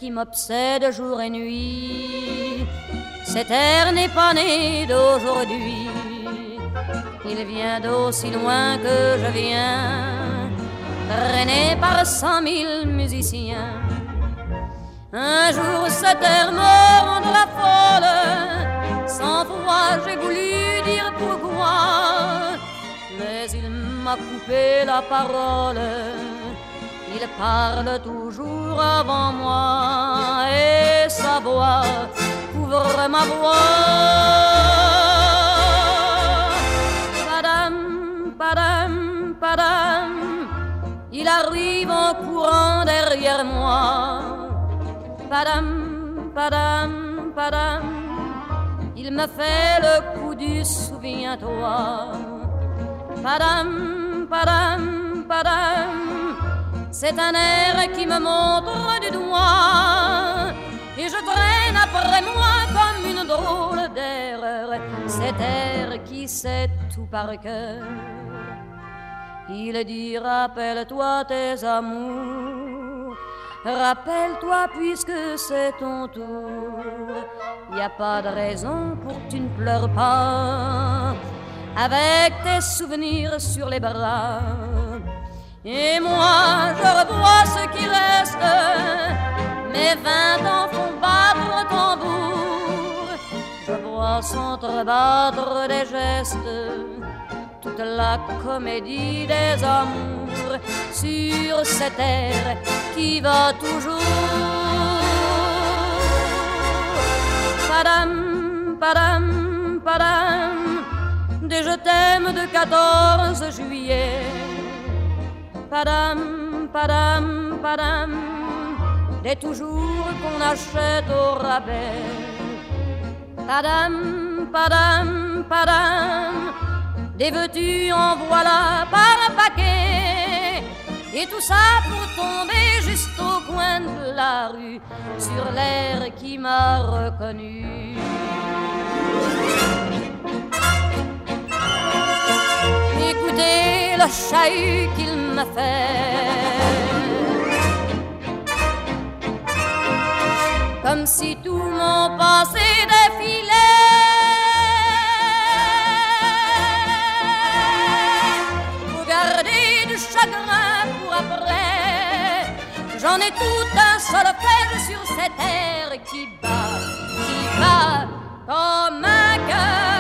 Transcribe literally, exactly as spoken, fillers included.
qui m'obsède jour et nuit. Cet air n'est pas né d'aujourd'hui, il vient d'aussi loin que je viens, traîné par cent mille musiciens. Un jour cet air me rendra folle, cent fois j'ai voulu dire pourquoi, mais il m'a coupé la parole. Il parle toujours avant moi et sa voix couvre ma voix. Padam, padam, padam, il arrive en courant derrière moi. Padam, padam, padam, il me fait le coup du souviens-toi. Padam, padam, padam, c'est un air qui me montre du doigt et je traîne après moi comme une drôle d'erreur cet air qui sait tout par cœur. Il dit rappelle-toi tes amours, rappelle-toi puisque c'est ton tour. Y a pas de raison pour que tu ne pleures pas avec tes souvenirs sur les bras. Et moi je revois ce qui reste, mes vingt ans font battre le tambour. Je vois s'entrebattre des gestes, toute la comédie des amours sur cette air qui va toujours. Padam, padam, padam, des je t'aime de quatorze juillet. Padam, padam, padam, des toujours qu'on achète au rabais. Padam, padam, padam, des veux-tu en voilà par un paquet. Et tout ça pour tomber juste au coin de la rue sur l'air qui m'a reconnu. Écoutez le chahut qu'il m'a fait, comme si tout mon passé défilait. Faut garder du chagrin pour après, j'en ai tout un solfège sur cette air qui bat, qui bat comme un cœur.